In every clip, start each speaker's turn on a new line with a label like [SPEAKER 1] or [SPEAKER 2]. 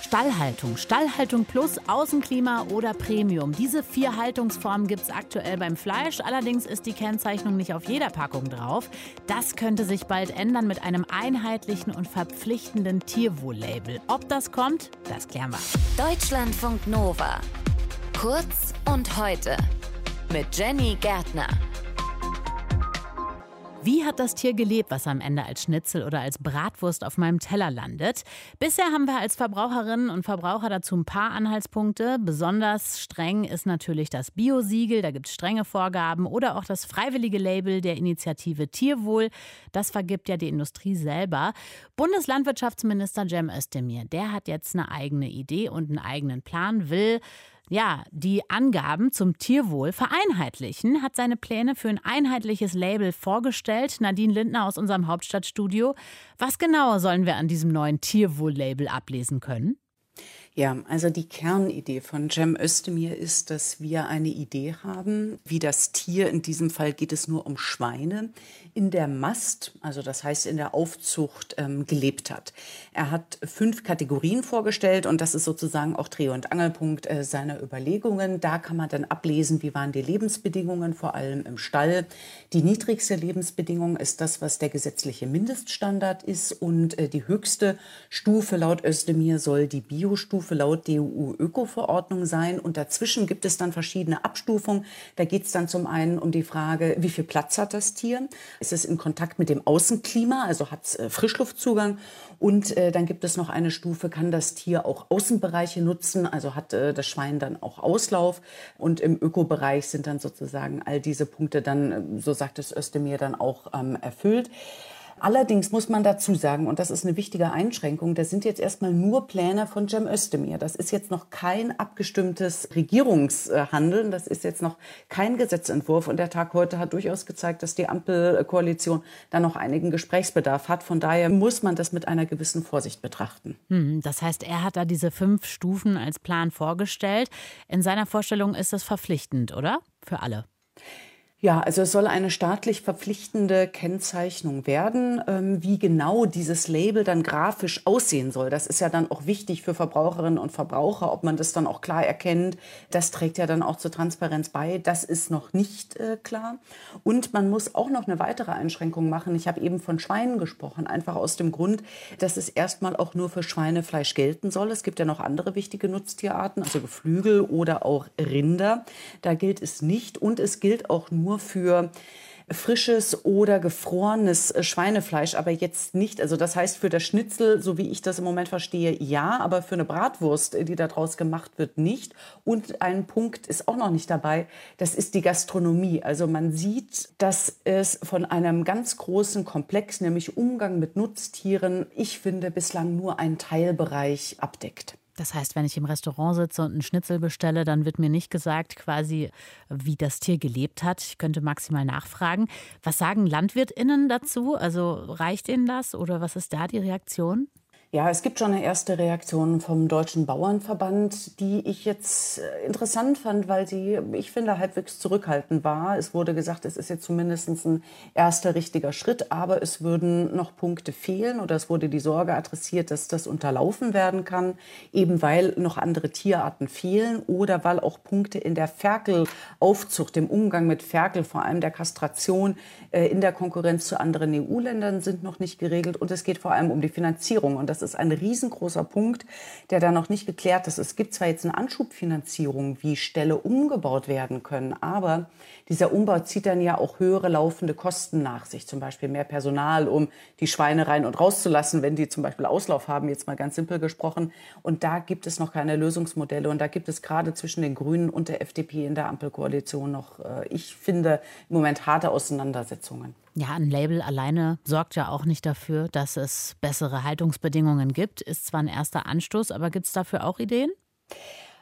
[SPEAKER 1] Stallhaltung, Stallhaltung Plus, Außenklima oder Premium. Diese 4 Haltungsformen gibt es aktuell beim Fleisch. Allerdings ist die Kennzeichnung nicht auf jeder Packung drauf. Das könnte sich bald ändern mit einem einheitlichen und verpflichtenden Tierwohl-Label. Ob das kommt, das klären wir.
[SPEAKER 2] Deutschlandfunk Nova. Kurz und heute mit Jenny Gärtner.
[SPEAKER 1] Wie hat das Tier gelebt, was am Ende als Schnitzel oder als Bratwurst auf meinem Teller landet? Bisher haben wir als Verbraucherinnen und Verbraucher dazu ein paar Anhaltspunkte. Besonders streng ist natürlich das Bio-Siegel, da gibt es strenge Vorgaben. Oder auch das freiwillige Label der Initiative Tierwohl. Das vergibt ja die Industrie selber. Bundeslandwirtschaftsminister Cem Özdemir, der hat jetzt eine eigene Idee und einen eigenen Plan, will die Angaben zum Tierwohl vereinheitlichen, hat seine Pläne für ein einheitliches Label vorgestellt. Nadine Lindner aus unserem Hauptstadtstudio. Was genau sollen wir an diesem neuen Tierwohl-Label ablesen können?
[SPEAKER 3] Ja, also die Kernidee von Cem Özdemir ist, dass wir eine Idee haben, wie das Tier, in diesem Fall geht es nur um Schweine, in der Mast, also das heißt in der Aufzucht, gelebt hat. Er hat 5 Kategorien vorgestellt und das ist sozusagen auch Dreh- und Angelpunkt seiner Überlegungen. Da kann man dann ablesen, wie waren die Lebensbedingungen, vor allem im Stall. Die niedrigste Lebensbedingung ist das, was der gesetzliche Mindeststandard ist und die höchste Stufe laut Özdemir soll die Biostufe laut EU-Öko-Verordnung sein. Und dazwischen gibt es dann verschiedene Abstufungen. Da geht es dann zum einen um die Frage, wie viel Platz hat das Tier? Ist es in Kontakt mit dem Außenklima, also hat es Frischluftzugang? Und dann gibt es noch eine Stufe, kann das Tier auch Außenbereiche nutzen? Also hat das Schwein dann auch Auslauf? Und im Ökobereich sind dann sozusagen all diese Punkte dann, so sagt es Özdemir, dann auch erfüllt. Allerdings muss man dazu sagen, und das ist eine wichtige Einschränkung, das sind jetzt erstmal nur Pläne von Cem Özdemir. Das ist jetzt noch kein abgestimmtes Regierungshandeln, das ist jetzt noch kein Gesetzentwurf. Und der Tag heute hat durchaus gezeigt, dass die Ampelkoalition da noch einigen Gesprächsbedarf hat. Von daher muss man das mit einer gewissen Vorsicht betrachten.
[SPEAKER 1] Das heißt, er hat da diese 5 Stufen als Plan vorgestellt. In seiner Vorstellung ist das verpflichtend, oder? Für alle.
[SPEAKER 3] Ja, also es soll eine staatlich verpflichtende Kennzeichnung werden. Wie genau dieses Label dann grafisch aussehen soll, das ist ja dann auch wichtig für Verbraucherinnen und Verbraucher, ob man das dann auch klar erkennt. Das trägt ja dann auch zur Transparenz bei. Das ist noch nicht klar. Und man muss auch noch eine weitere Einschränkung machen. Ich habe eben von Schweinen gesprochen, einfach aus dem Grund, dass es erstmal auch nur für Schweinefleisch gelten soll. Es gibt ja noch andere wichtige Nutztierarten, also Geflügel oder auch Rinder. Da gilt es nicht und es gilt auch nur für frisches oder gefrorenes Schweinefleisch, aber jetzt nicht. Also das heißt für das Schnitzel, so wie ich das im Moment verstehe, ja, aber für eine Bratwurst, die daraus gemacht wird, nicht. Und ein Punkt ist auch noch nicht dabei, das ist die Gastronomie. Also man sieht, dass es von einem ganz großen Komplex, nämlich Umgang mit Nutztieren, ich finde, bislang nur einen Teilbereich abdeckt.
[SPEAKER 1] Das heißt, wenn ich im Restaurant sitze und einen Schnitzel bestelle, dann wird mir nicht gesagt, quasi, wie das Tier gelebt hat. Ich könnte maximal nachfragen. Was sagen LandwirtInnen dazu? Also reicht ihnen das oder was ist da die Reaktion?
[SPEAKER 3] Ja, es gibt schon eine erste Reaktion vom Deutschen Bauernverband, die ich jetzt interessant fand, weil sie, ich finde, halbwegs zurückhaltend war. Es wurde gesagt, es ist jetzt zumindest ein erster richtiger Schritt, aber es würden noch Punkte fehlen oder es wurde die Sorge adressiert, dass das unterlaufen werden kann, eben weil noch andere Tierarten fehlen oder weil auch Punkte in der Ferkelaufzucht, dem Umgang mit Ferkel, vor allem der Kastration, in der Konkurrenz zu anderen EU-Ländern sind noch nicht geregelt und es geht vor allem um die Finanzierung und das ist ein riesengroßer Punkt, der da noch nicht geklärt ist. Es gibt zwar jetzt eine Anschubfinanzierung, wie Ställe umgebaut werden können, aber dieser Umbau zieht dann ja auch höhere laufende Kosten nach sich. Zum Beispiel mehr Personal, um die Schweine rein und rauszulassen, wenn die zum Beispiel Auslauf haben, jetzt mal ganz simpel gesprochen. Und da gibt es noch keine Lösungsmodelle. Und da gibt es gerade zwischen den Grünen und der FDP in der Ampelkoalition noch, ich finde, im Moment harte Auseinandersetzungen.
[SPEAKER 1] Ja, ein Label alleine sorgt ja auch nicht dafür, dass es bessere Haltungsbedingungen gibt. Ist zwar ein erster Anstoß, aber gibt es dafür auch Ideen?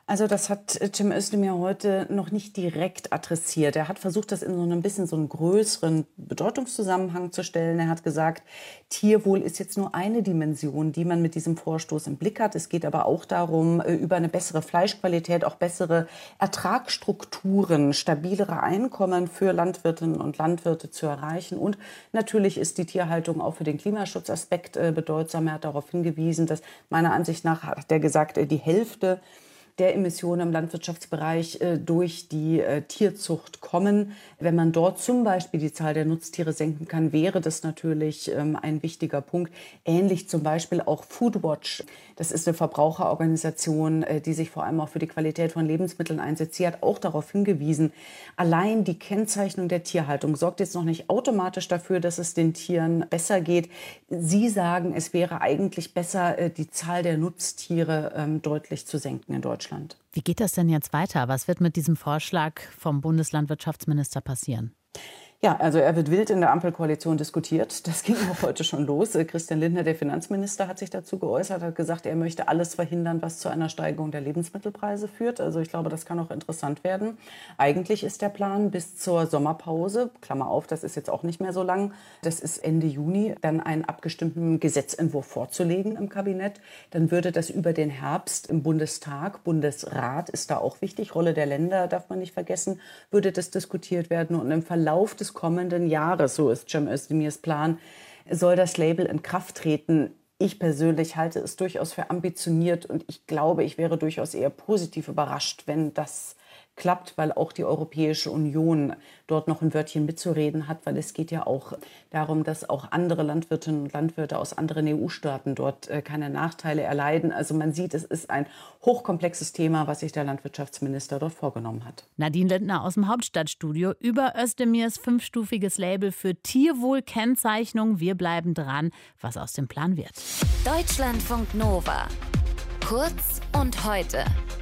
[SPEAKER 3] Also das hat Cem Özdemir heute noch nicht direkt adressiert. Er hat versucht, das in so ein bisschen so einen größeren Bedeutungszusammenhang zu stellen. Er hat gesagt, Tierwohl ist jetzt nur eine Dimension, die man mit diesem Vorstoß im Blick hat. Es geht aber auch darum, über eine bessere Fleischqualität, auch bessere Ertragsstrukturen, stabilere Einkommen für Landwirtinnen und Landwirte zu erreichen. Und natürlich ist die Tierhaltung auch für den Klimaschutzaspekt bedeutsam. Er hat darauf hingewiesen, dass meiner Ansicht nach, hat er gesagt, die Hälfte der Emissionen im Landwirtschaftsbereich durch die Tierzucht kommen. Wenn man dort zum Beispiel die Zahl der Nutztiere senken kann, wäre das natürlich ein wichtiger Punkt. Ähnlich zum Beispiel auch Foodwatch. Das ist eine Verbraucherorganisation, die sich vor allem auch für die Qualität von Lebensmitteln einsetzt. Sie hat auch darauf hingewiesen, allein die Kennzeichnung der Tierhaltung sorgt jetzt noch nicht automatisch dafür, dass es den Tieren besser geht. Sie sagen, es wäre eigentlich besser, die Zahl der Nutztiere deutlich zu senken in Deutschland.
[SPEAKER 1] Wie geht das denn jetzt weiter? Was wird mit diesem Vorschlag vom Bundeslandwirtschaftsminister passieren?
[SPEAKER 3] Ja, also er wird wild in der Ampelkoalition diskutiert. Das ging auch heute schon los. Christian Lindner, der Finanzminister, hat sich dazu geäußert, hat gesagt, er möchte alles verhindern, was zu einer Steigerung der Lebensmittelpreise führt. Also ich glaube, das kann auch interessant werden. Eigentlich ist der Plan bis zur Sommerpause, Klammer auf, das ist jetzt auch nicht mehr so lang, das ist Ende Juni, dann einen abgestimmten Gesetzentwurf vorzulegen im Kabinett. Dann würde das über den Herbst im Bundestag, Bundesrat ist da auch wichtig, Rolle der Länder darf man nicht vergessen, würde das diskutiert werden und im Verlauf des kommenden Jahres, so ist Cem Özdemirs Plan, soll das Label in Kraft treten. Ich persönlich halte es durchaus für ambitioniert und ich glaube, ich wäre durchaus eher positiv überrascht, wenn das klappt, weil auch die Europäische Union dort noch ein Wörtchen mitzureden hat, weil es geht ja auch darum, dass auch andere Landwirtinnen und Landwirte aus anderen EU-Staaten dort keine Nachteile erleiden. Also man sieht, es ist ein hochkomplexes Thema, was sich der Landwirtschaftsminister dort vorgenommen hat.
[SPEAKER 1] Nadine Lindner aus dem Hauptstadtstudio über Özdemirs 5-stufiges Label für Tierwohlkennzeichnung. Wir bleiben dran, was aus dem Plan wird.
[SPEAKER 2] Deutschlandfunk Nova. Kurz und heute.